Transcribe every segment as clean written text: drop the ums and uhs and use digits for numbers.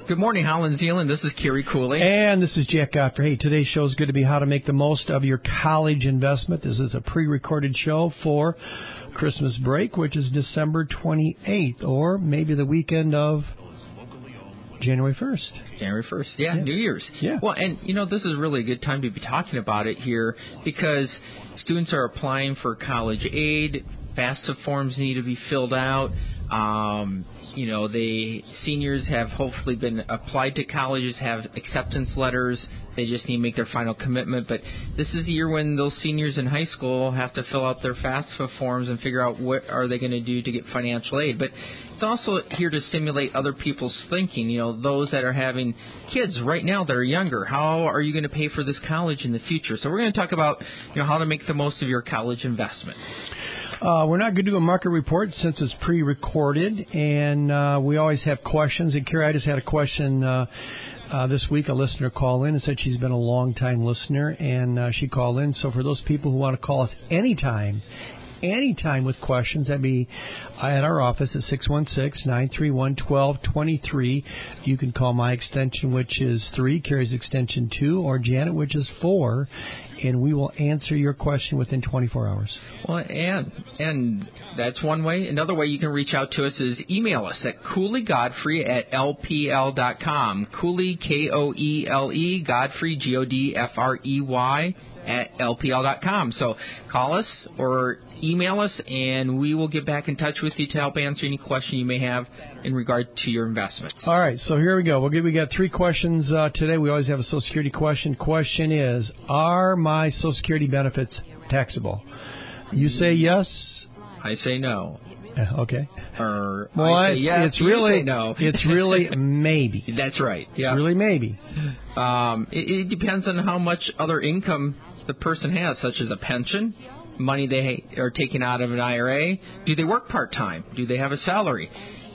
Good morning, Holland Zealand. This is Kerry Cooley. And this is Jack Godfrey. Hey, today's show is going to be how to make the most of your college investment. This is a pre-recorded show for Christmas break, which is December 28th, or maybe the weekend of January 1st. January 1st, yeah, New Year's. Yeah. Well, and, this is really a good time to be talking about it here because students are applying for college aid. FAFSA forms need to be filled out. The seniors have hopefully been applied to colleges, have acceptance letters. They just need to make their final commitment. But this is the year when those seniors in high school have to fill out their FAFSA forms and figure out what are they going to do to get financial aid. But it's also here to stimulate other people's thinking, those that are having kids right now that are younger. How are you going to pay for this college in the future? So we're going to talk about, how to make the most of your college investment. We're not going to do a market report since it's pre-recorded, and we always have questions. And Carrie, I just had a question this week. A listener called in and said she's been a long-time listener, and she called in. So for those people who want to call us anytime with questions, that'd be at our office at 616-931-1223. You can call my extension, which is 3, Carrie's extension 2, or Janet, which is 4, and we will answer your question within 24 hours. Well, and that's one way. Another way you can reach out to us is email us at CooleyGodfrey@lpl.com. Cooley, Koele, Godfrey, Godfrey, at lpl.com. So call us or email us, and we will get back in touch with you to help answer any question you may have in regard to your investments. All right, so here we go. We got 3 questions today. We always have a Social Security question. Question is, are my Social Security benefits taxable? You say yes. I say no. Okay. Or well, I say yes. It's really no. It's really maybe. That's right. Yeah. It's really maybe. It depends on how much other income the person has, such as a pension, money they are taking out of an IRA. Do they work part-time? Do they have a salary?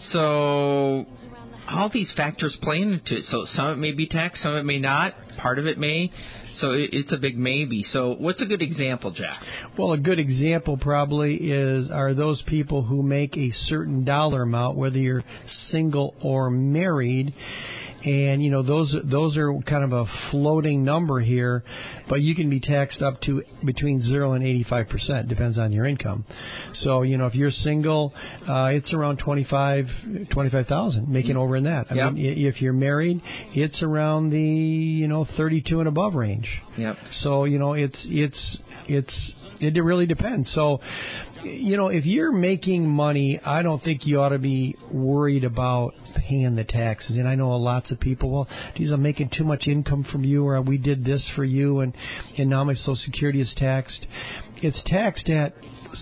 So all these factors play into it. So some of it may be taxed, some of it may not. Part of it may. So it's a big maybe. So what's a good example, Jack? Well, a good example probably are those people who make a certain dollar amount, whether you're single or married. And, those are kind of a floating number here, but you can be taxed up to between 0 and 85%, depends on your income. So, if you're single, it's around $25,000, making over in that. I mean, if you're married, it's around the, 32 and above range. Yep. So, it really depends. So, if you're making money, I don't think you ought to be worried about paying the taxes. And I know lots of people, well, geez, I'm making too much income from you, or we did this for you, and now my Social Security is taxed. It's taxed at,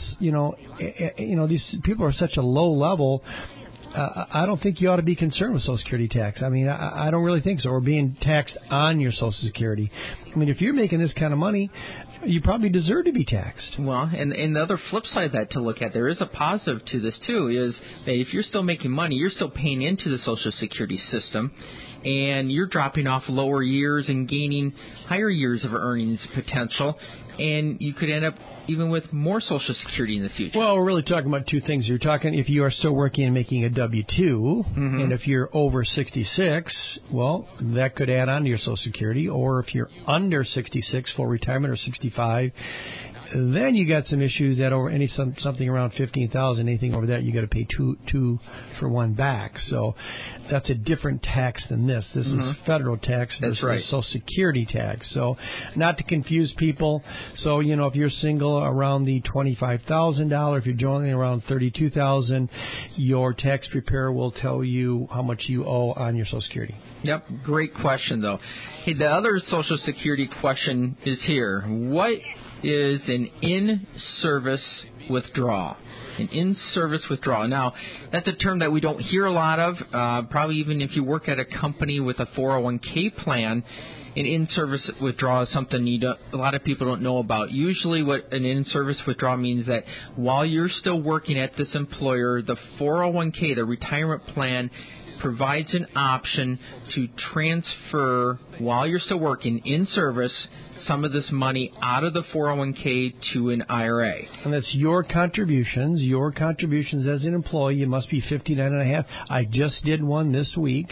these people are such a low level. I don't think you ought to be concerned with Social Security tax. I mean, I don't really think so, or being taxed on your Social Security. I mean, if you're making this kind of money, you probably deserve to be taxed. Well, and the other flip side of that to look at, there is a positive to this, too, is that if you're still making money, you're still paying into the Social Security system, and you're dropping off lower years and gaining higher years of earnings potential, and you could end up even with more Social Security in the future. Well, we're really talking about 2 things. You're talking if you are still working and making a W-2, and if you're over 66, well, that could add on to your Social Security, or if you're under 66, full retirement, or 65, then you got some issues that over something around $15,000, anything over that, you got to pay two for 1 back. So that's a different tax than this. This is federal tax versus Social Security tax. So not to confuse people. So if you're single, around the $25,000. If you're joining, around $32,000. Your tax preparer will tell you how much you owe on your Social Security. Yep, great question though. Hey, the other Social Security question is here. What is an in-service withdrawal? An in-service withdrawal. Now, that's a term that we don't hear a lot of. Probably even if you work at a company with a 401k plan, an in-service withdrawal is something a lot of people don't know about. Usually what an in-service withdrawal means that while you're still working at this employer, the 401k, the retirement plan, provides an option to transfer, while you're still working in service, some of this money out of the 401k to an IRA. And that's your contributions. Your contributions as an employee, you must be 59.5. I just did one this week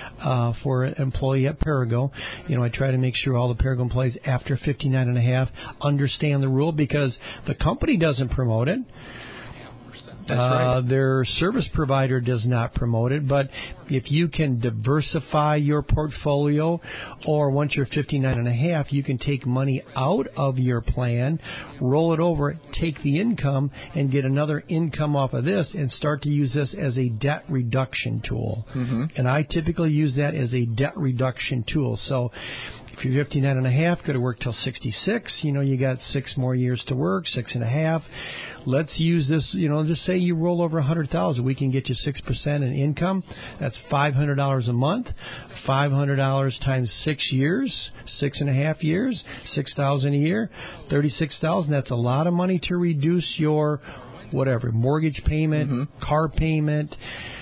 for an employee at Perigo. I try to make sure all the Perigo employees after 59.5 understand the rule, because the company doesn't promote it. That's right. Their service provider does not promote it, but if you can diversify your portfolio, or once you're 59.5, you can take money out of your plan, roll it over, take the income, and get another income off of this, and start to use this as a debt reduction tool. Mm-hmm. And I typically use that as a debt reduction tool. So if you're 59.5, go to work till 66. You got 6 more years to work, 6.5. Let's use this, just say you roll over $100,000. We can get you 6% in income. That's $500 a month. $500 times 6 years, 6.5 years, $6,000 a year, $36,000. That's a lot of money to reduce your mortgage payment, car payment.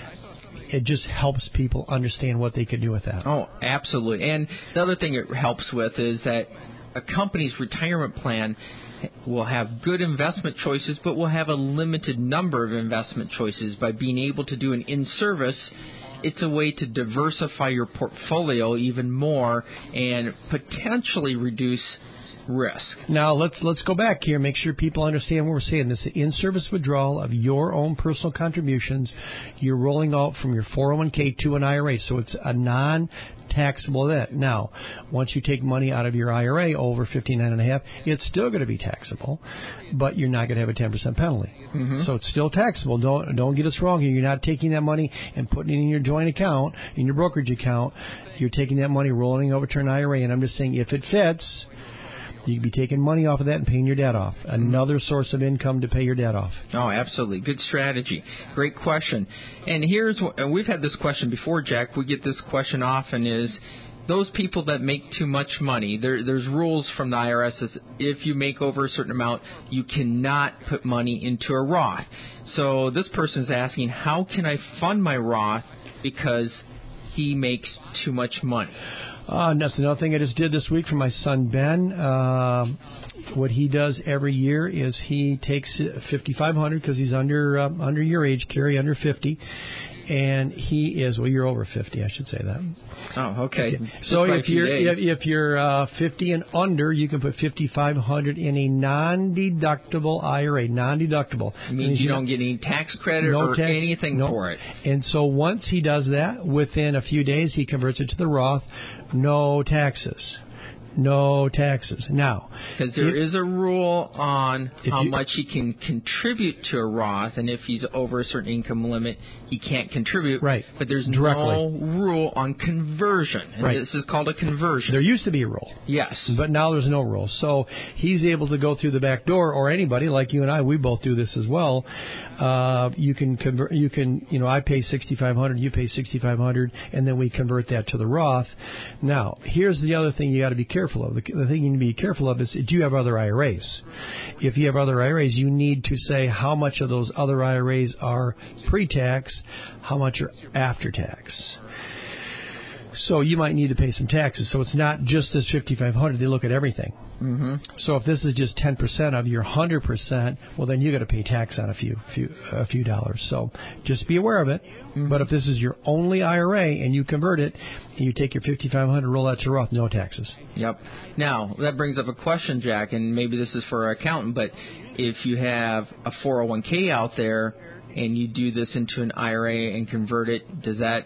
It just helps people understand what they can do with that. Oh, absolutely. And the other thing it helps with is that a company's retirement plan will have good investment choices, but will have a limited number of investment choices. By being able to do an in-service, it's a way to diversify your portfolio even more and potentially reduce risk. Now, let's go back here and make sure people understand what we're saying. This is an in-service withdrawal of your own personal contributions. You're rolling out from your 401k to an IRA, so it's a non-taxable event. Now, once you take money out of your IRA over 59.5, it's still going to be taxable, but you're not going to have a 10% penalty. Mm-hmm. So it's still taxable. Don't get us wrong here. You're not taking that money and putting it in your joint account, in your brokerage account. You're taking that money, rolling over to an IRA, and I'm just saying if it fits, you could be taking money off of that and paying your debt off. Another source of income to pay your debt off. Oh, absolutely. Good strategy. Great question. And we've had this question before, Jack. We get this question often is, those people that make too much money, there's rules from the IRS that if you make over a certain amount, you cannot put money into a Roth. So this person's asking, how can I fund my Roth because he makes too much money? That's another thing I just did this week for my son, Ben. What he does every year is he takes $5,500 because he's under your age, Carrie, under 50. And he is, you're over 50, I should say that. Oh, okay. So if you're 50 and under, you can put $5,500 in a non-deductible IRA. Non-deductible means you don't get any tax credit anything for it. And so once he does that, within a few days, he converts it to the Roth. No taxes. No taxes. Now, because there is a rule on how much he can contribute to a Roth, and if he's over a certain income limit, he can't contribute. Right. But there's no rule on conversion. And right. This is called a conversion. There used to be a rule. Yes. But now there's no rule. So he's able to go through the back door, or anybody like you and I, we both do this as well. You can convert. I pay $6,500, you pay $6,500, and then we convert that to the Roth. Now, here's the other thing you got to be careful of. The thing you need to be careful of is, do you have other IRAs? If you have other IRAs, you need to say how much of those other IRAs are pre-tax, how much are after-tax. So you might need to pay some taxes. So it's not just this $5,500. They look at everything. Mm-hmm. So if this is just 10% of your 100%, well, then you got to pay tax on a few dollars. So just be aware of it. Mm-hmm. But if this is your only IRA and you convert it and you take your $5,500, roll that to Roth, no taxes. Yep. Now that brings up a question, Jack, and maybe this is for our accountant. But if you have a 401k out there and you do this into an IRA and convert it, is that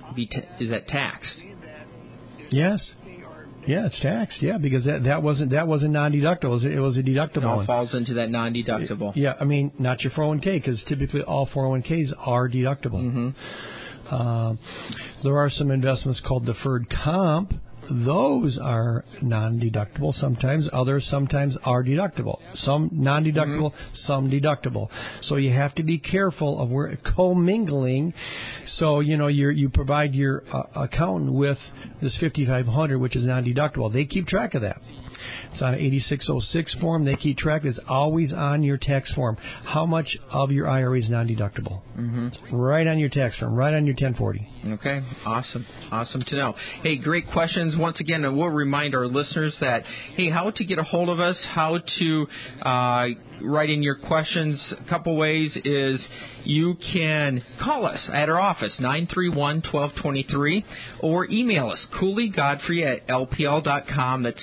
taxed? Yes. Yeah, it's taxed. Yeah, because that wasn't non-deductible. It was a deductible. It all falls into that non-deductible. Yeah, I mean, not your 401k, because typically all 401ks are deductible. Mm-hmm. There are some investments called deferred comp. Those are non-deductible sometimes. Others sometimes are deductible. Some non-deductible, some deductible. So you have to be careful of where commingling. So, you provide your accountant with this $5,500, which is non-deductible. They keep track of that. It's on an 8606 form. They keep track. It's always on your tax form. How much of your IRA is non-deductible? It's right on your tax form, right on your 1040. Okay, awesome to know. Hey, great questions. Once again, we'll remind our listeners that, hey, how to get a hold of us, how to write in your questions. A couple ways is you can call us at our office, 931-1223, or email us, CooleyGodfrey@lpl.com. That's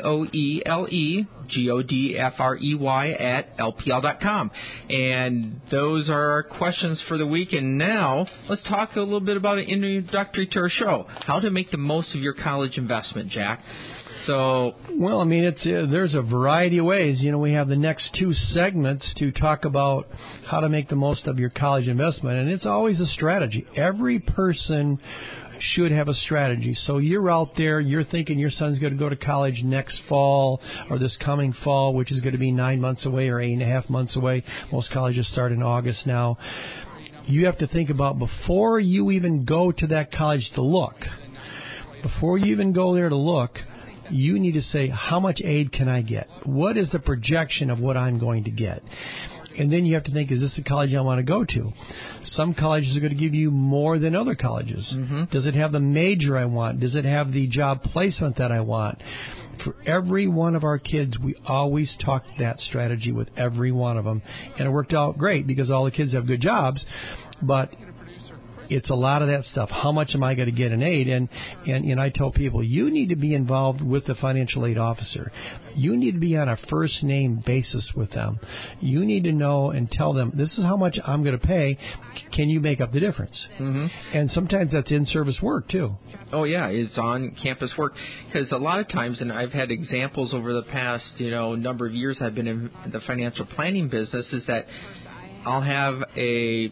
KoeleGodfrey@lpl.com. And those are our questions for the week. And now let's talk a little bit about an introductory to our show, how to make the most of your college investment, Jack. So, well, I mean, there's a variety of ways. You know, we have the next two segments to talk about how to make the most of your college investment, and it's always a strategy. Every person should have a strategy. So you're out there, you're thinking your son's going to go to college next fall or this coming fall, which is going to be 9 months away or 8.5 months away. Most colleges start in August now. You have to think about, before you even go to that college to look, before you even go there to look, you need to say, how much aid can I get? What is the projection of what I'm going to get? And then you have to think, is this the college I want to go to? Some colleges are going to give you more than other colleges. Does it have the major I want? Does it have the job placement that I want? For every one of our kids, we always talked that strategy with every one of them. And it worked out great because all the kids have good jobs. But it's a lot of that stuff. How much am I going to get in aid? And I tell people, you need to be involved with the financial aid officer. You need to be on a first name basis with them. You need to know and tell them, this is how much I'm going to pay. Can you make up the difference? And sometimes that's in-service work, too. Oh, yeah, it's on-campus work. Because a lot of times, and I've had examples over the past, number of years I've been in the financial planning business, is that I'll have a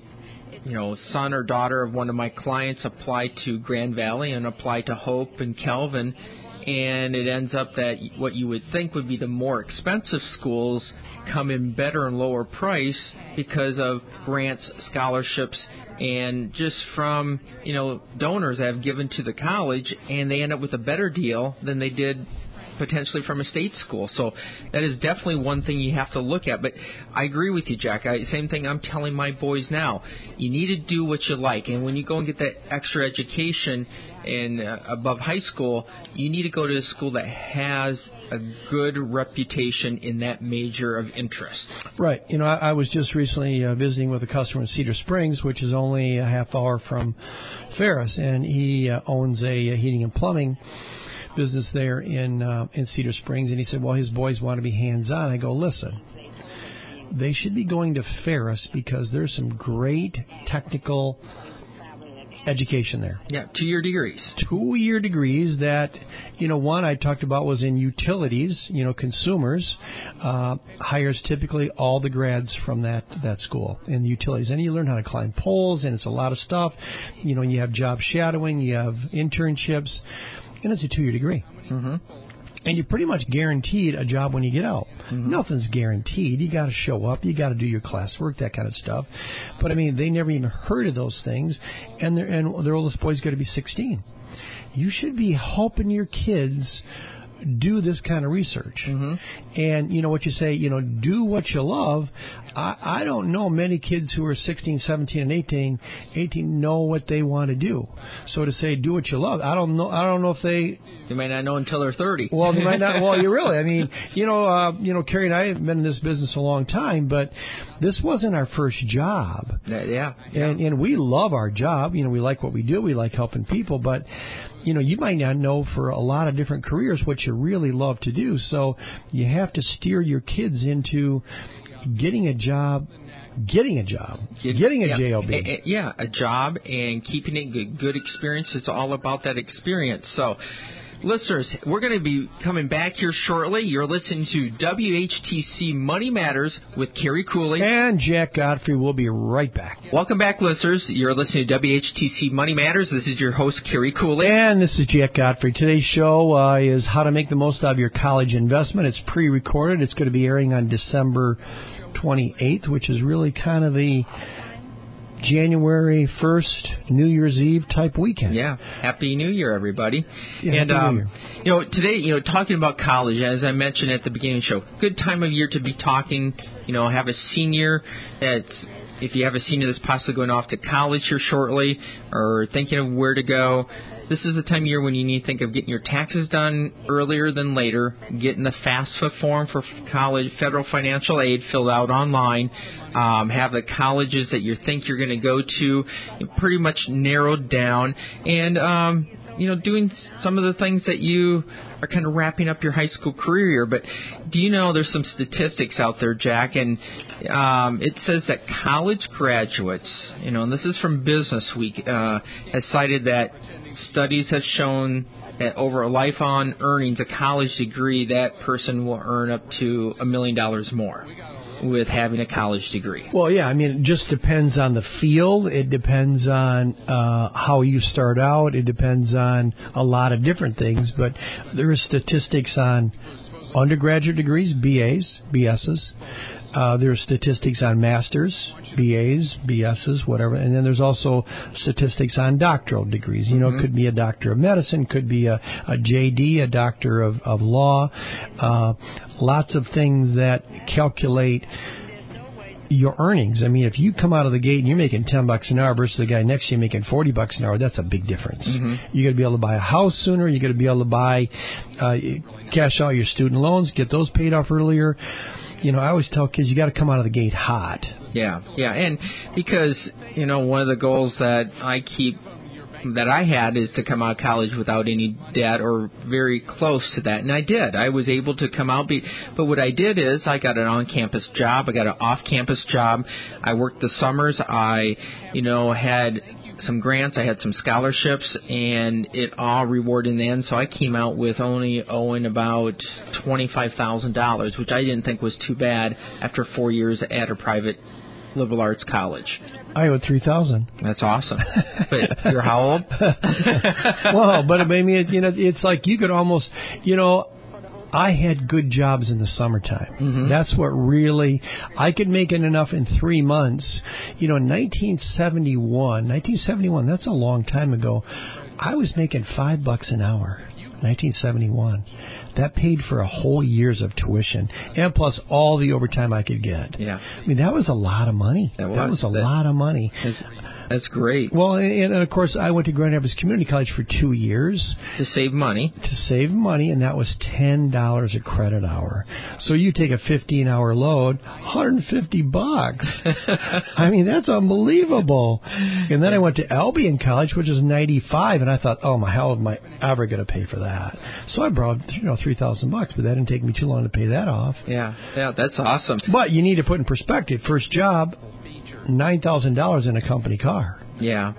son or daughter of one of my clients apply to Grand Valley and apply to Hope and Kelvin, and it ends up that what you would think would be the more expensive schools come in better and lower price because of grants, scholarships, and just from, donors that have given to the college, and they end up with a better deal than they did potentially from a state school. So that is definitely one thing you have to look at. But I agree with you, Jack. Same thing I'm telling my boys now. You need to do what you like. And when you go and get that extra education in above high school, you need to go to a school that has a good reputation in that major of interest. Right. I was just recently visiting with a customer in Cedar Springs, which is only a half hour from Ferris, and he owns a heating and plumbing business there in Cedar Springs, and he said, well, his boys want to be hands-on. I go, listen, they should be going to Ferris because there's some great technical education there. Yeah, 2-year degrees. 2-year degrees that, one I talked about was in utilities, consumers, hires typically all the grads from that school in utilities. And you learn how to climb poles, and it's a lot of stuff. You have job shadowing, you have internships, and it's a 2-year degree. And you're pretty much guaranteed a job when you get out. Nothing's guaranteed. You got to show up. You got to do your classwork, that kind of stuff. But, I mean, they never even heard of those things, and their oldest boy's going to be 16. You should be helping your kids do this kind of research. And what you say, do what you love. I don't know many kids who are 16, 17, and 18 know what they want to do. So to say do what you love, I don't know if they... You might not know until they're 30. Well, they might not. Well, you really. I mean, Carrie and I have been in this business a long time, but this wasn't our first job. Yeah. And we love our job. We like what we do. We like helping people, but you might not know for a lot of different careers what you really love to do. So you have to steer your kids into getting a job, getting a job, getting a job. Yeah, a job and keeping it good experience. It's all about that experience. So, listeners, we're going to be coming back here shortly. You're listening to WHTC Money Matters with Kerry Cooley. And Jack Godfrey. We'll be right back. Welcome back, listeners. You're listening to WHTC Money Matters. This is your host, Kerry Cooley. And this is Jack Godfrey. Today's show is how to make the most of your college investment. It's pre-recorded. It's going to be airing on December 28th, which is really kind of the January 1st, New Year's Eve type weekend. Yeah. Happy New Year, everybody. Yeah, and, Happy New Year. Today, talking about college, as I mentioned at the beginning of the show, good time of year to be talking, have a senior that's, if you have a senior that's possibly going off to college here shortly or thinking of where to go, this is the time of year when you need to think of getting your taxes done earlier than later, getting the FAFSA form for college federal financial aid filled out online, have the colleges that you think you're going to go to pretty much narrowed down, and doing some of the things that you are kind of wrapping up your high school career. But do you know there's some statistics out there, Jack, and it says that college graduates, and this is from Business Week, has cited that studies have shown that over a life on earnings, a college degree, that person will earn up to $1 million more with having a college degree. Well, yeah, it just depends on the field. It depends on how you start out. It depends on a lot of different things. But there are statistics on undergraduate degrees, BAs, BSs. There are statistics on masters, BAs, BSs, whatever. And then there's also statistics on doctoral degrees. It could be a doctor of medicine, could be a JD, a doctor of law. Lots of things that calculate your earnings. If you come out of the gate and you're making $10 an hour versus the guy next to you making $40 an hour, that's a big difference. You got to be able to buy a house sooner. You got to be able to buy, cash out your student loans, get those paid off earlier. I always tell kids you got to come out of the gate hot. Yeah, and because one of the goals that I had is to come out of college without any debt or very close to that, and I did. I was able to come out, but what I did is I got an on-campus job, I got an off-campus job, I worked the summers, I had some grants, I had some scholarships, and it all rewarded in the end, so I came out with only owing about $25,000, which I didn't think was too bad after 4 years at a private liberal arts college. I owe $3,000. That's awesome. But you're how old? Well, but it's like you could almost, I had good jobs in the summertime. That's what really, I could make it enough in 3 months. In 1971, that's a long time ago, I was making $5 an hour. 1971. That paid for a whole year's of tuition, and plus all the overtime I could get. Yeah. That was a lot of money. That was a lot of money. That's great. Well, and of course, I went to Grand Rapids Community College for 2 years. To save money. And that was $10 a credit hour. So you take a 15-hour load, $150. That's unbelievable. And then I went to Albion College, which is $95, and I thought, how am I ever going to pay for that? So I borrowed, $3,000, but that didn't take me too long to pay that off. Yeah, that's awesome. But you need to put in perspective. First job, $9,000 in a company car. Yeah.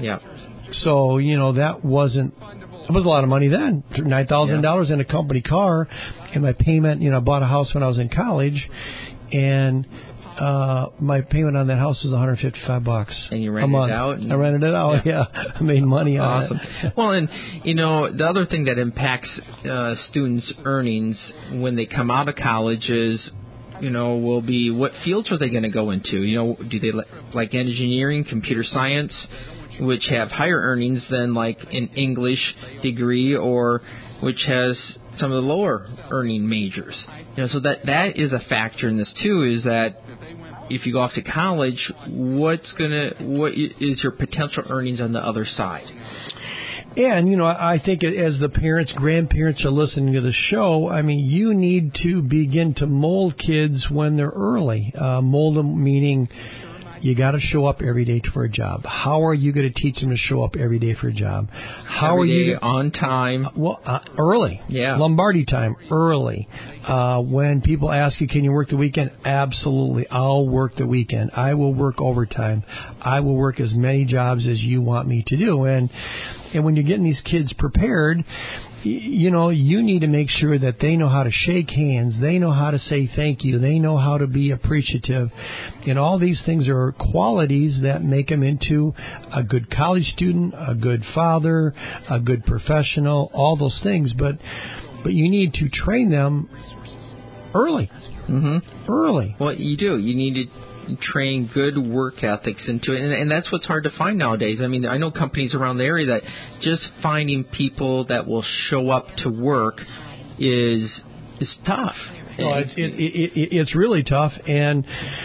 So, that was a lot of money then. $9,000 in a company car, and my payment, I bought a house when I was in college, and my payment on that house was $155 and you rented it out? I rented it out, yeah. I made money on it. Awesome. Well, and, the other thing that impacts students' earnings when they come out of college is, will be what fields are they going to go into? Do they like engineering, computer science, which have higher earnings than like an English degree, or which has some of the lower earning majors? So that is a factor in this too, is that if you go off to college, what is your potential earnings on the other side? And, I think as the parents, grandparents are listening to the show, you need to begin to mold kids when they're early. Mold them, meaning you got to show up every day for a job. How are you going to teach them to show up every day for a job? On time? Well, early. Yeah. Lombardi time, early. When people ask you, can you work the weekend? Absolutely. I'll work the weekend. I will work overtime. I will work as many jobs as you want me to do. And when you're getting these kids prepared, you need to make sure that they know how to shake hands. They know how to say thank you. They know how to be appreciative. And all these things are qualities that make them into a good college student, a good father, a good professional, all those things. But you need to train them early. Early. Well, you do. You need to train good work ethics into it, and that's what's hard to find nowadays. I mean, I know companies around the area that just finding people that will show up to work is tough. Well, it's really tough, and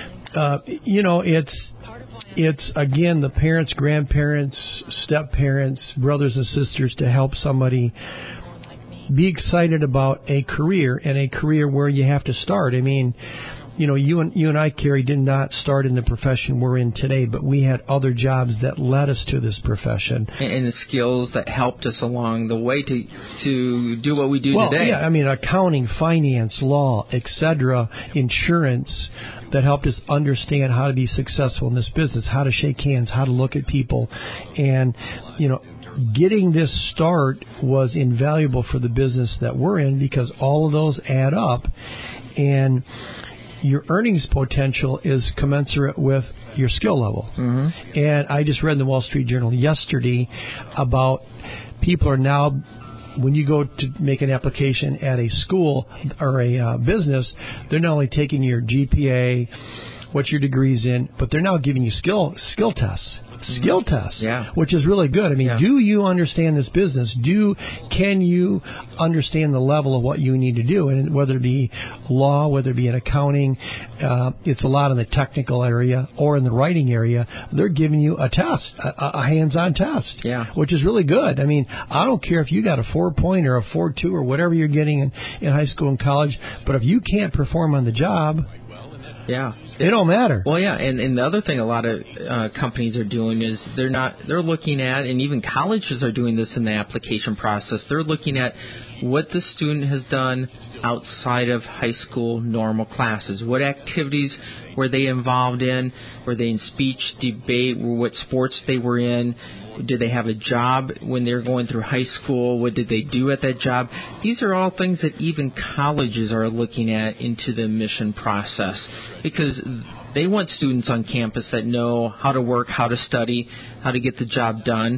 it's again the parents, grandparents, step-parents, brothers and sisters to help somebody be excited about a career, and a career where you have to start. I mean, you and I, Carrie, did not start in the profession we're in today, but we had other jobs that led us to this profession. And the skills that helped us along the way to do what we do today. Yeah, I mean, accounting, finance, law, etc., insurance, that helped us understand how to be successful in this business, how to shake hands, how to look at people. And, getting this start was invaluable for the business that we're in, because all of those add up, and your earnings potential is commensurate with your skill level. Mm-hmm. And I just read in the Wall Street Journal yesterday about people are now, when you go to make an application at a school or a business, they're not only taking your GPA, what your degree's in, but they're now giving you skill tests. Skill tests, which is really good. I mean, do you understand this business? Can you understand the level of what you need to do? And whether it be law, whether it be in accounting, it's a lot in the technical area or in the writing area. They're giving you a test, a hands-on test, which is really good. I mean, I don't care if you got a 4.0 or a 4.2 or whatever you're getting in high school and college, but if you can't perform on the job, it don't matter. Well, and the other thing a lot of companies are doing is they're looking at, and even colleges are doing this in the application process, they're looking at what the student has done outside of high school normal classes. What activities were they involved in? Were they in speech, debate? What sports they were in? Did they have a job when they were going through high school? What did they do at that job? These are all things that even colleges are looking at into the admission process, because they want students on campus that know how to work, how to study, how to get the job done.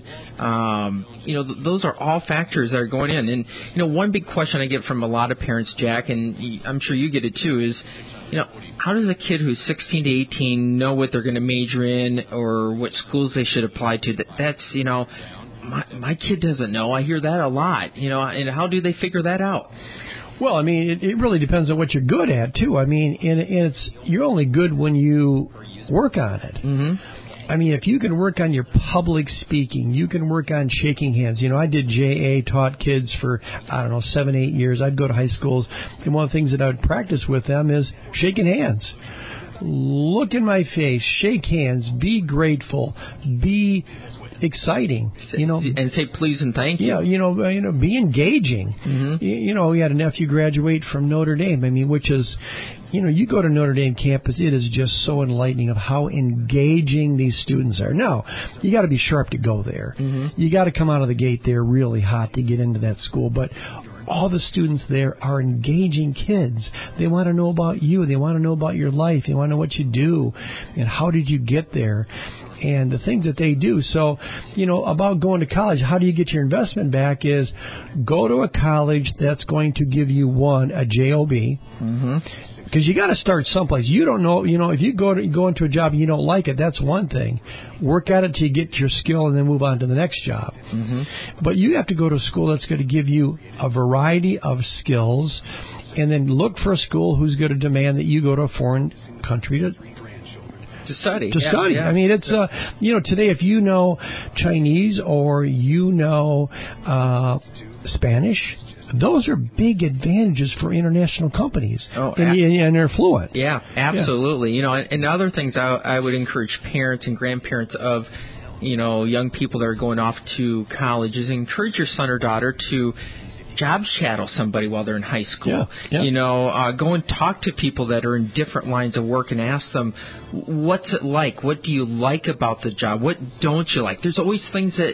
Those are all factors that are going in. And, one big question I get from a lot of parents, Jack, and I'm sure you get it too, is, how does a kid who's 16 to 18 know what they're going to major in or what schools they should apply to? That's, my kid doesn't know. I hear that a lot, and how do they figure that out? Well, I mean, it really depends on what you're good at, too. I mean, and you're only good when you work on it. Mm-hmm. I mean, if you can work on your public speaking, you can work on shaking hands. I did JA, taught kids for, 7, 8 years. I'd go to high schools, and one of the things that I would practice with them is shaking hands. Look in my face, shake hands, be grateful, be exciting, and say please and thank you. Yeah, be engaging. Mm-hmm. We had a nephew graduate from Notre Dame. I mean, which is, you go to Notre Dame campus, it is just so enlightening of how engaging these students are. Now, you got to be sharp to go there. Mm-hmm. You got to come out of the gate there really hot to get into that school, but all the students there are engaging kids. They want to know about you. They want to know about your life. They want to know what you do and how did you get there and the things that they do. So, about going to college, how do you get your investment back is go to a college that's going to give you, a JOB. Mm-hmm. Because you got to start someplace. You don't know, if you go into a job and you don't like it, that's one thing. Work at it till you get your skill and then move on to the next job. Mm-hmm. But you have to go to a school that's going to give you a variety of skills, and then look for a school who's going to demand that you go to a foreign country to study. Yeah. I mean, it's, today if you know Chinese or Spanish, those are big advantages for international companies, and they're fluent. Yeah, absolutely. Yeah. And other things I would encourage parents and grandparents of, young people that are going off to college is encourage your son or daughter to job shadow somebody while they're in high school. Yeah. Go and talk to people that are in different lines of work and ask them, what's it like? What do you like about the job? What don't you like? There's always things that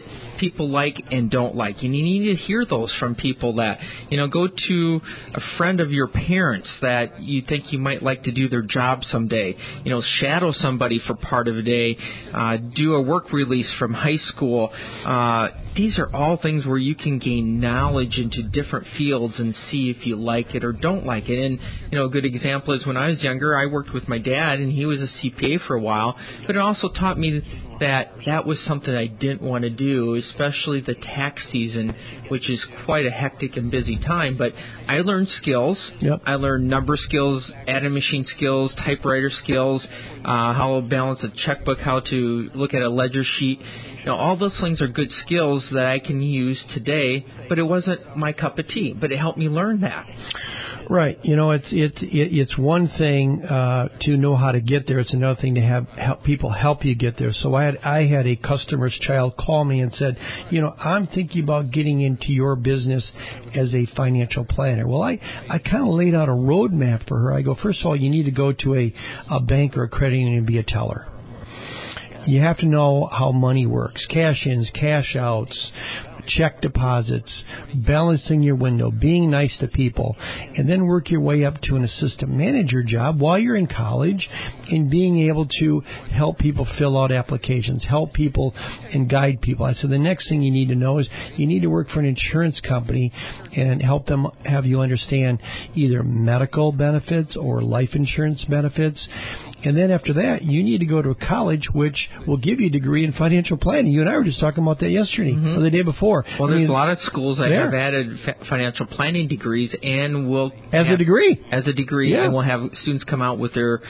people like and don't like. And you need to hear those from people that, go to a friend of your parents that you think you might like to do their job someday. Shadow somebody for part of a day. Do a work release from high school. These are all things where you can gain knowledge into different fields and see if you like it or don't like it. And, a good example is when I was younger, I worked with my dad, and he was a CPA for a while, but it also taught me that was something I didn't want to do, especially the tax season, which is quite a hectic and busy time. But I learned skills. Yep. I learned number skills, adding machine skills, typewriter skills, how to balance a checkbook, how to look at a ledger sheet. All those things are good skills that I can use today, but it wasn't my cup of tea. But it helped me learn that. Right. It's one thing to know how to get there. It's another thing to have people help you get there. So I had a customer's child call me and said, I'm thinking about getting into your business as a financial planner. Well, I kind of laid out a roadmap for her. I go, first of all, you need to go to a bank or a credit union and be a teller. You have to know how money works, cash ins, cash outs, check deposits, balancing your window, being nice to people, and then work your way up to an assistant manager job while you're in college and being able to help people fill out applications, help people and guide people. I said the next thing you need to know is you need to work for an insurance company and help them have you understand either medical benefits or life insurance benefits. And then after that, you need to go to a college which will give you a degree in financial planning. You and I were just talking about that yesterday or the day before. Well, there's a lot of schools that have added financial planning degrees and will as a degree, and will have students come out with their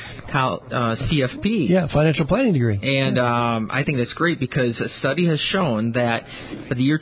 CFP. Yeah, financial planning degree. And I think that's great because a study has shown that for the year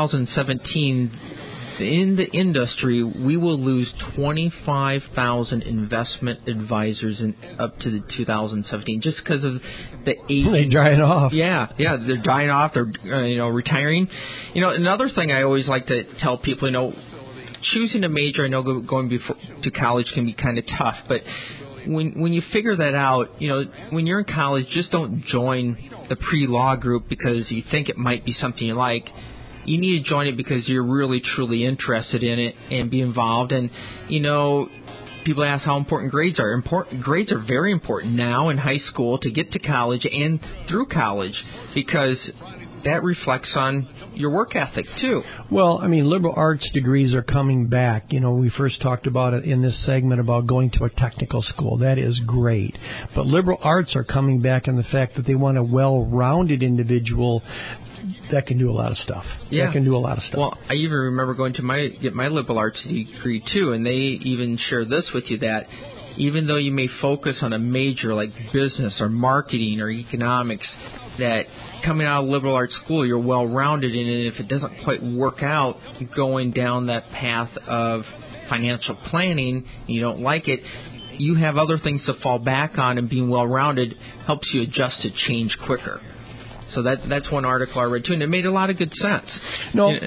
2017, in the industry, we will lose 25,000 investment advisors up to the 2017 just because of the age. They're dying off. Yeah, they're dying off. They're retiring. Another thing I always like to tell people, choosing a major, I know going to college can be kind of tough, but when you figure that out, when you're in college, just don't join the pre-law group because you think it might be something you like. You need to join it because you're really, truly interested in it and be involved. And, people ask how important grades are. Grades are very important now in high school to get to college and through college because that reflects on your work ethic, too. Well, liberal arts degrees are coming back. We first talked about it in this segment about going to a technical school. That is great. But liberal arts are coming back in the fact that they want a well-rounded individual that can do a lot of stuff. Yeah. That can do a lot of stuff. Well, I even remember going to get my liberal arts degree, too, and they even share this with you that even though you may focus on a major like business or marketing or economics, that coming out of liberal arts school, you're well-rounded in it. If it doesn't quite work out going down that path of financial planning and you don't like it, you have other things to fall back on, and being well-rounded helps you adjust to change quicker. So that's one article I read too, and it made a lot of good sense. You're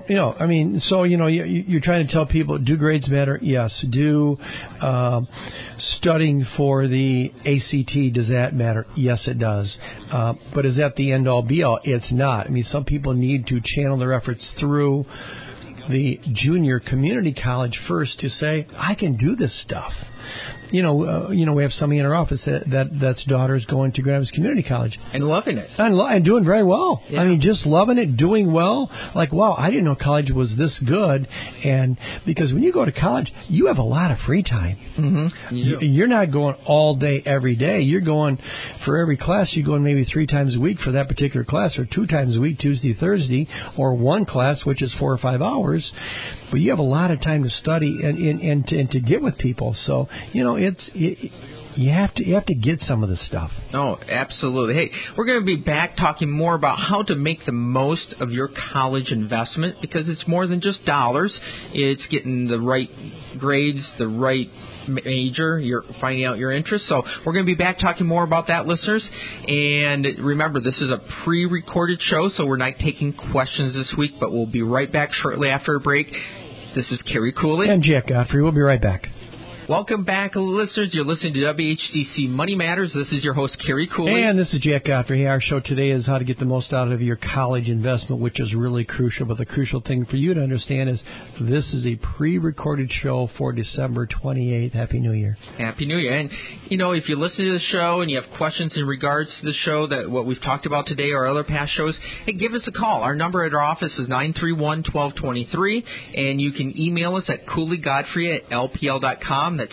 trying to tell people, do grades matter? Yes. Do studying for the ACT, does that matter? Yes, it does. But is that the end-all, be-all? It's not. Some people need to channel their efforts through the junior community college first to say, I can do this stuff. We have somebody in our office that's daughter's going to Grand Rapids Community College. And loving it. And doing very well. Yeah. Just loving it, doing well. Like, wow, I didn't know college was this good. And because when you go to college, you have a lot of free time. Mm-hmm. You're not going all day, every day. You're going for every class, you're going maybe 3 times a week for that particular class, or 2 times a week, Tuesday, Thursday, or one class, which is 4 or 5 hours. But you have a lot of time to study and to get with people. So, you have to get some of this stuff. Oh, absolutely. Hey, we're going to be back talking more about how to make the most of your college investment, because it's more than just dollars. It's getting the right grades, the right major, you're finding out your interests. So we're going to be back talking more about that, listeners. And remember, this is a pre-recorded show, so we're not taking questions this week, but we'll be right back shortly after a break. This is Kerry Cooley and Jack Godfrey. We'll be right back. Welcome back, listeners. You're listening to WHCC Money Matters. This is your host, Kerry Cooley. And this is Jack Godfrey. Our show today is how to get the most out of your college investment, which is really crucial. But the crucial thing for you to understand is this is a pre-recorded show for December 28th. Happy New Year. Happy New Year. And, if you listen to the show and you have questions in regards to the show, that what we've talked about today or other past shows, hey, give us a call. Our number at our office is 931-1223, and you can email us at CooleyGodfrey@lpl.com. That's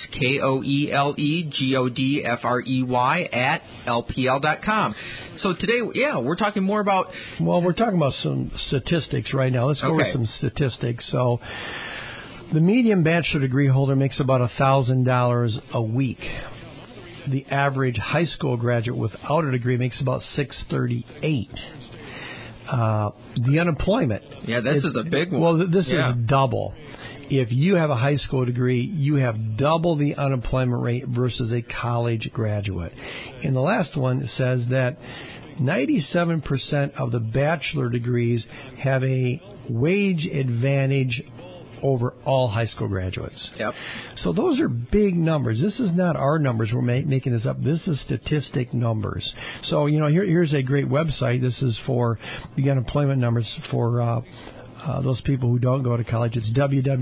KoeleGodfrey @lpl.com. So today, we're talking more about... Well, we're talking about some statistics right now. Let's go over some statistics. So the median bachelor degree holder makes about $1,000 a week. The average high school graduate without a degree makes about $638. The unemployment. Yeah, this is a big one. Well, this is double. If you have a high school degree, you have double the unemployment rate versus a college graduate. And the last one says that 97% of the bachelor degrees have a wage advantage over all high school graduates. Yep. So those are big numbers. This is not our numbers. We're making this up. This is statistic numbers. So, here's a great website. This is for the unemployment numbers for those people who don't go to college. It's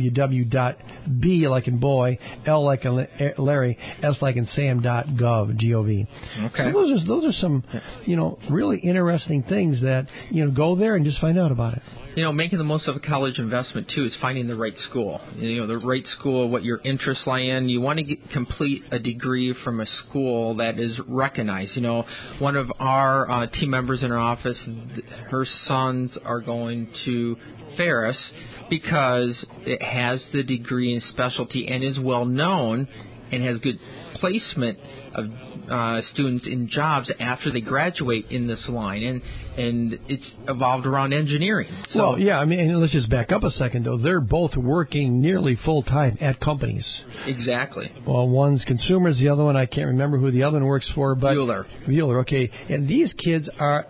www.b like in boy, L like in Larry, S like in Sam.gov, G-O-V. Okay. So those are some, really interesting things that, go there and just find out about it. Making the most of a college investment, too, is finding the right school. The right school, what your interests lie in. You want to complete a degree from a school that is recognized. One of our team members in our office, her sons are going to Ferris because it has the degree in specialty and is well known and has good placement of students in jobs after they graduate in this line, and it's evolved around engineering. So, well, yeah, and let's just back up a second, though. They're both working nearly full-time at companies. Exactly. Well, one's consumers, the other one, I can't remember who the other one works for, but... Bueller, okay. And these kids are,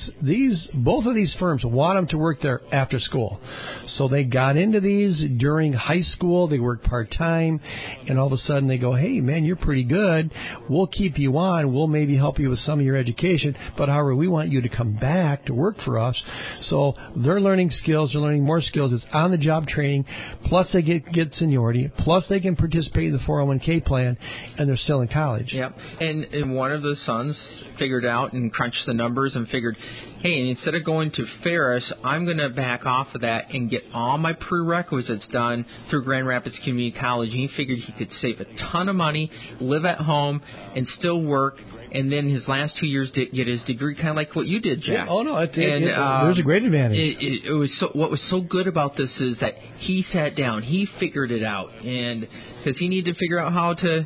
both of these firms want them to work there after school. So they got into these during high school, they worked part-time, and all of a sudden they go, hey, man, you're pretty good. We'll keep you on. We'll maybe help you with some of your education, but however, we want you to come back to work for us. So they're learning skills. They're learning more skills. It's on-the-job training. Plus they get seniority. Plus they can participate in the 401k plan, and they're still in college. Yep. And one of the sons figured out and crunched the numbers and figured, hey, instead of going to Ferris, I'm going to back off of that and get all my prerequisites done through Grand Rapids Community College. And he figured he could save a ton of money, live at home, and still work, and then his last 2 years get his degree, kind of like what you did, Jack. Yeah, oh, no, there's a great advantage. It was what was so good about this is that he sat down, he figured it out, and because he needed to figure out how to,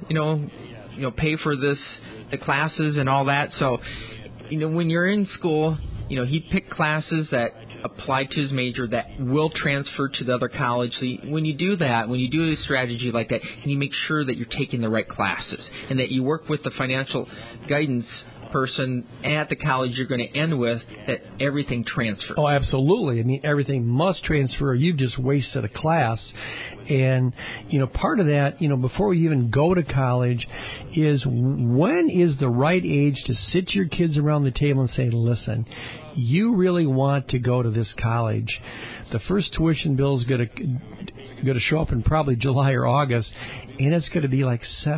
pay for the classes and all that. So, when you're in school, he picked classes that apply to his major that will transfer to the other college. So when you do that, when you do a strategy like that, you make sure that you're taking the right classes and that you work with the financial guidance person at the college you're going to end with, that everything transfers. Oh, absolutely. Everything must transfer. You've just wasted a class. And, part of that, before you even go to college is when is the right age to sit your kids around the table and say, listen, you really want to go to this college. The first tuition bill is going to show up in probably July or August, and it's going to be like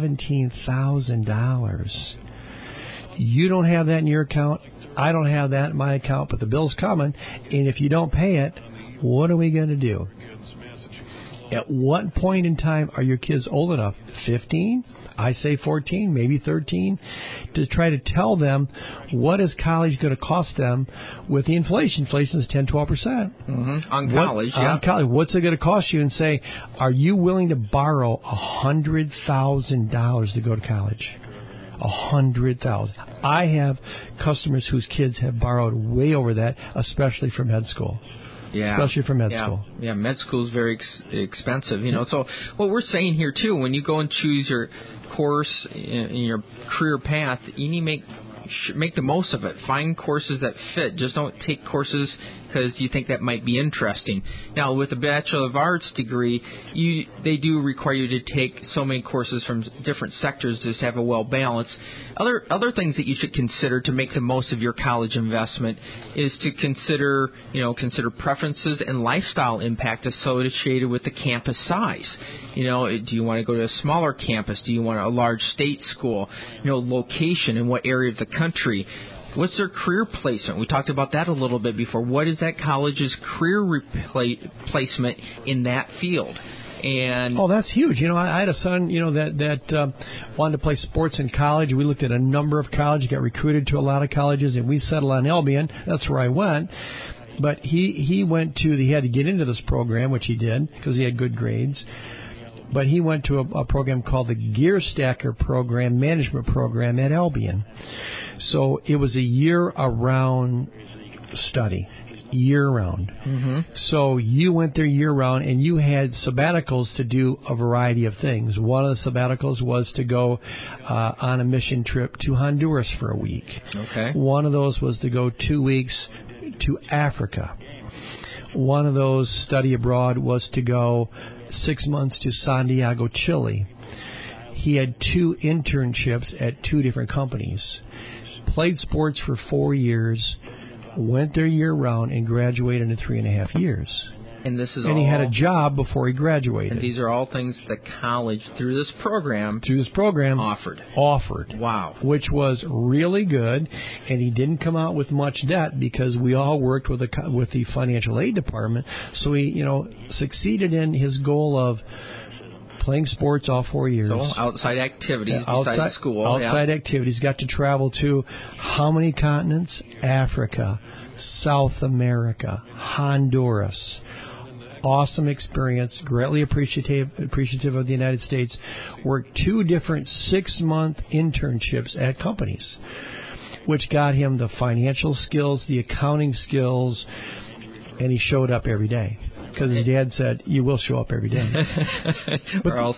$17,000. You don't have that in your account. I don't have that in my account, but the bill's coming. And if you don't pay it, what are we going to do? At what point in time are your kids old enough? 15? I say 14, maybe 13, to try to tell them what is college going to cost them with the inflation. Inflation is 10, 12%. Mm-hmm. On college, On college. What's it going to cost you? And say, are you willing to borrow $100,000 to go to college? $100,000. I have customers whose kids have borrowed way over that, especially from med school. Yeah. Especially for med school. Yeah, med school is very expensive, So what we're saying here, too, when you go and choose your course in your career path, you need to make make the most of it. Find courses that fit. Just don't take courses because you think that might be interesting. Now, with a Bachelor of Arts degree, they do require you to take so many courses from different sectors to have a well balance. Other things that you should consider to make the most of your college investment is to consider preferences and lifestyle impact associated with the campus size. Do you want to go to a smaller campus? Do you want a large state school? Location in what area of the country? What's their career placement? We talked about that a little bit before. What is that college's career placement in that field? And that's huge. I had a son, that wanted to play sports in college. We looked at a number of colleges, got recruited to a lot of colleges, and we settled on Albion. That's where I went. But he had to get into this program, which he did because he had good grades. But he went to a program called the Gear Stacker Program, Management Program at Albion. So it was a year-round study, year-round. Mm-hmm. So you went there year-round, and you had sabbaticals to do a variety of things. One of the sabbaticals was to go on a mission trip to Honduras for a week. Okay. One of those was to go 2 weeks to Africa. One of those study abroad was to go 6 months to Santiago, Chile. He had 2 internships at 2 different companies. Played sports for 4 years, went there year-round, and graduated in 3.5 years. And he had a job before he graduated. And these are all things the college, through this program, offered. Wow. Which was really good, and he didn't come out with much debt because we all worked with the financial aid department. So he, succeeded in his goal of playing sports all 4 years. So outside activities besides school. Outside activities. Got to travel to how many continents? Africa, South America, Honduras. Awesome experience, greatly appreciative of the United States. Worked 2 different 6-month internships at companies, which got him the financial skills, the accounting skills, and he showed up every day. Because his dad said, "You will show up every day." Or else.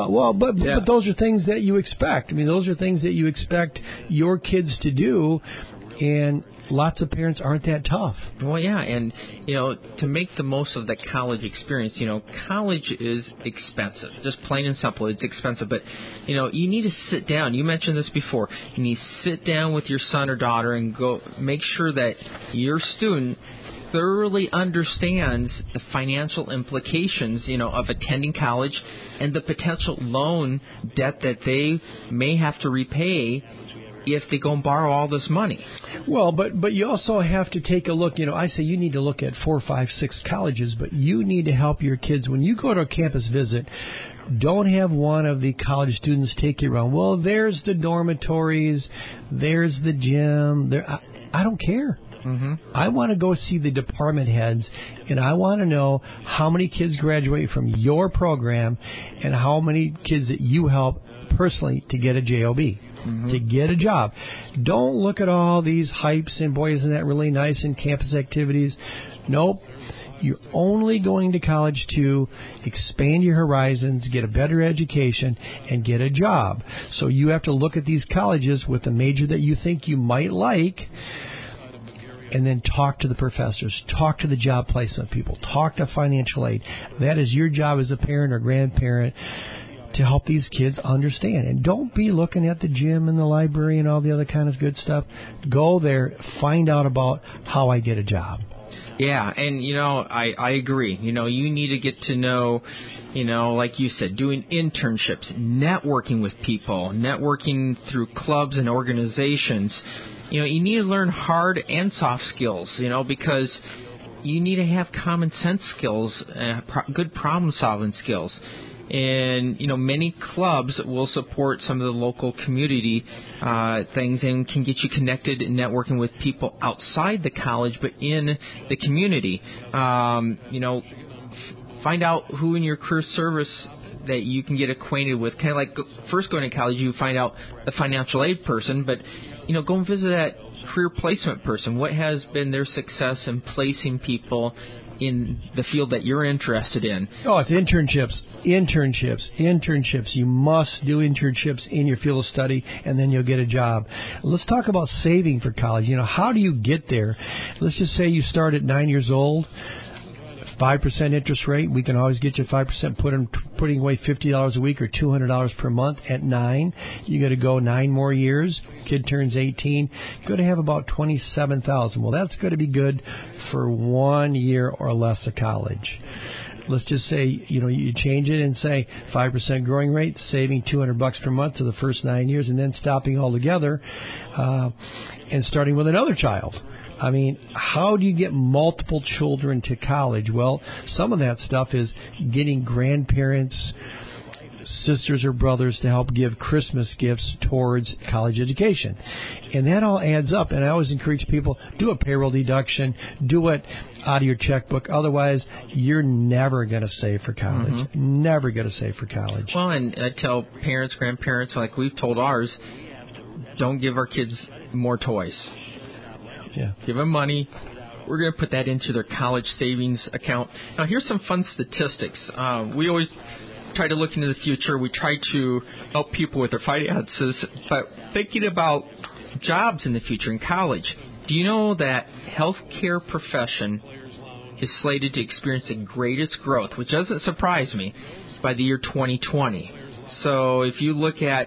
But those are things that you expect. I mean, those are things that you expect your kids to do, and lots of parents aren't that tough. Well, yeah, and, to make the most of the college experience, college is expensive. Just plain and simple, it's expensive. But, you need to sit down. You mentioned this before. You need to sit down with your son or daughter and go make sure that your student thoroughly understands the financial implications, of attending college and the potential loan debt that they may have to repay if they go and borrow all this money. Well, but you also have to take a look. I say you need to look at 4, 5, 6 colleges, but you need to help your kids. When you go to a campus visit, don't have one of the college students take you around. Well, there's the dormitories, there's the gym. I don't care. Mm-hmm. I want to go see the department heads, and I want to know how many kids graduate from your program and how many kids that you help personally to get a JOB, to get a job. Don't look at all these hypes and, boy, isn't that really nice, in campus activities. Nope. You're only going to college to expand your horizons, get a better education, and get a job. So you have to look at these colleges with a major that you think you might like, and then talk to the professors, talk to the job placement people, talk to financial aid. That is your job as a parent or grandparent, to help these kids understand. And don't be looking at the gym and the library and all the other kind of good stuff. Go there, find out about how I get a job. Yeah, and, I agree. You need to get to know, like you said, doing internships, networking with people, networking through clubs and organizations. You need to learn hard and soft skills, because you need to have common sense skills, good problem-solving skills. And, many clubs will support some of the local community things and can get you connected and networking with people outside the college but in the community. Find out who in your career service that you can get acquainted with. Kind of like first going to college, you find out the financial aid person, but, go and visit that career placement person. What has been their success in placing people in the field that you're interested in. Oh, it's internships. You must do internships in your field of study, and then you'll get a job. Let's talk about saving for college. How do you get there? Let's just say you start at 9 years old. 5% interest rate. We can always get you 5%. Putting away $50 a week or $200 per month at 9. You got to go 9 more years. Kid turns 18. You're going to have about $27,000. Well, that's going to be good for 1 year or less of college. Let's just say, you change it and say 5% growing rate, saving $200 per month to the first 9 years, and then stopping altogether and starting with another child. I mean, how do you get multiple children to college? Well, some of that stuff is getting grandparents, sisters or brothers to help give Christmas gifts towards college education. And that all adds up. And I always encourage people, do a payroll deduction, do it out of your checkbook. Otherwise, you're never going to save for college. Mm-hmm. Never going to save for college. Well, and I tell parents, grandparents, like we've told ours, don't give our kids more toys. Yeah. Give them money. We're going to put that into their college savings account. Now, here's some fun statistics. We always try to look into the future. We try to help people with their finances. But thinking about jobs in the future in college, do you know that healthcare profession is slated to experience the greatest growth, which doesn't surprise me, by the year 2020? So if you look at,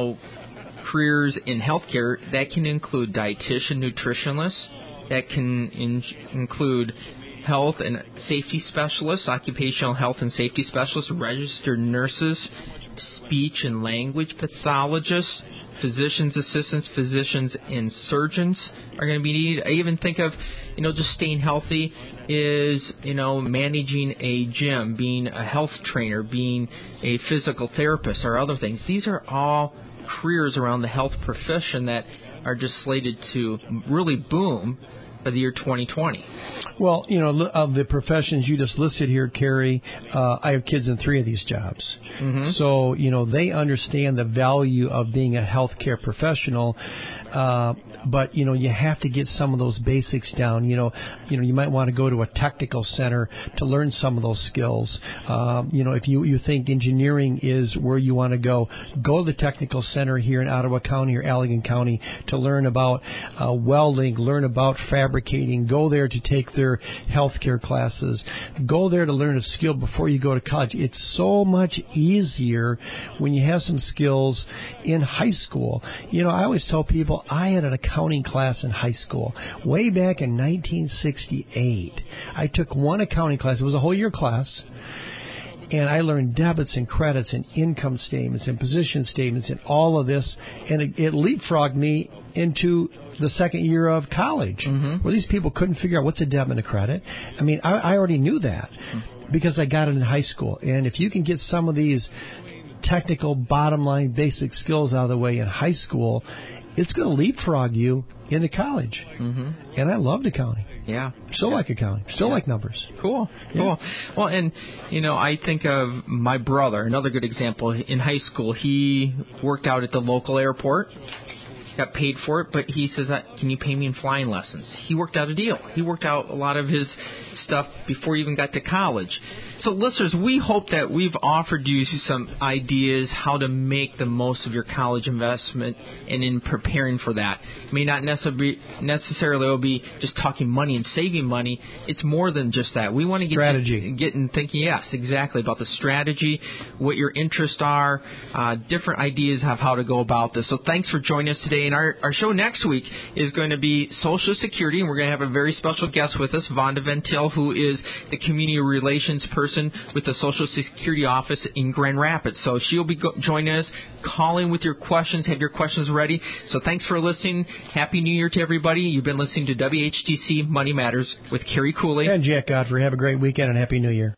careers in healthcare, that can include dietitian, nutritionist, that can include health and safety specialists, occupational health and safety specialists, registered nurses, speech and language pathologists, physician's assistants, physicians and surgeons are going to be needed. I even think of, just staying healthy is, managing a gym, being a health trainer, being a physical therapist, or other things. These are all careers around the health profession that are just slated to really boom by the year 2020. Well, of the professions you just listed here, Kerry, I have kids in 3 of these jobs. Mm-hmm. So, they understand the value of being a healthcare professional. But, you have to get some of those basics down. You might want to go to a technical center to learn some of those skills. If you think engineering is where you want to go to the technical center here in Ottawa County or Allegan County to learn about welding, learn about fabricating. Go there to take their healthcare classes. Go there to learn a skill before you go to college. It's so much easier when you have some skills in high school. I always tell people I had an accounting class in high school way back in 1968. I took one accounting class. It was a whole year class. And I learned debits and credits and income statements and position statements and all of this. And it leapfrogged me into the second year of college, where these people couldn't figure out what's a debit and a credit. I mean, I already knew that because I got it in high school. And if you can get some of these technical, bottom line, basic skills out of the way in high school, it's going to leapfrog you into college. Mm-hmm. And I loved accounting. Yeah. Still like accounting. Still like numbers. Cool. Well, and, I think of my brother, another good example. In high school, he worked out at the local airport, got paid for it, but he says, can you pay me in flying lessons? He worked out a deal. He worked out a lot of his stuff before he even got to college. So, listeners, we hope that we've offered you some ideas how to make the most of your college investment, and in preparing for that. It may not necessarily be just talking money and saving money. It's more than just that. We want to get in thinking, yes, exactly, about the strategy, what your interests are, different ideas of how to go about this. So thanks for joining us today. And our show next week is going to be Social Security, and we're going to have a very special guest with us, Vonda Ventil, who is the community relations person with the Social Security office in Grand Rapids. So she'll be joining us. Call in with your questions. Have your questions ready. So thanks for listening. Happy New Year to everybody. You've been listening to WHTC Money Matters with Kerry Cooley and Jack Godfrey. Have a great weekend and Happy New Year.